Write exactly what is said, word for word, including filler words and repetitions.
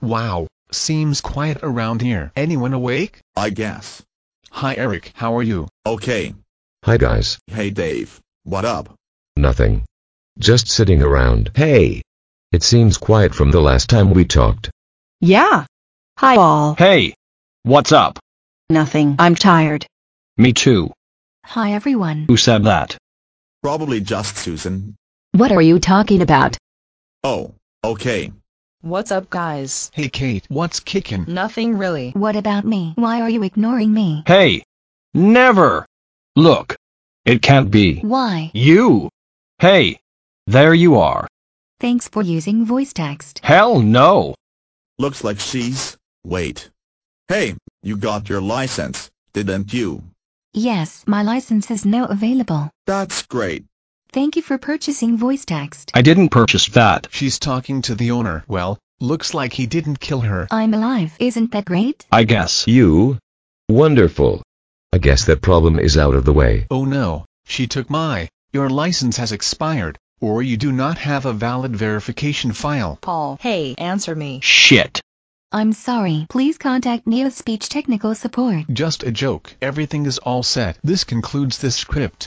Wow, seems quiet around here. Anyone awake? I guess. Hi Eric, how are you? Okay. Hi guys. Hey Dave, what up? Nothing. Just sitting around. Hey. It seems quiet from the last time we talked. Yeah. Hi all. Hey. What's up? Nothing. I'm tired. Me too. Hi everyone. Who said that? Probably just Susan. What are you talking about? Oh, okay. What's up, guys? Hey Kate, what's kicking? Nothing really. What about me? Why are you ignoring me? Hey. Never. Look. It can't be. Why? You. Hey. There you are. Thanks for using voice text. Hell no. Looks like she's... Wait. Hey, you got your license, didn't you? Yes, my license is now available. That's great. Thank you for purchasing voice text. I didn't purchase that. She's talking to the owner. Well, looks like he didn't kill her. I'm alive. Isn't that great? I guess. You? Wonderful. I guess that problem is out of the way. Oh no, she took my. Your license has expired, or you do not have a valid verification file. Paul, hey, answer me. Shit. I'm sorry. Please contact Neo Speech Technical Support. Just a joke. Everything is all set. This concludes this script.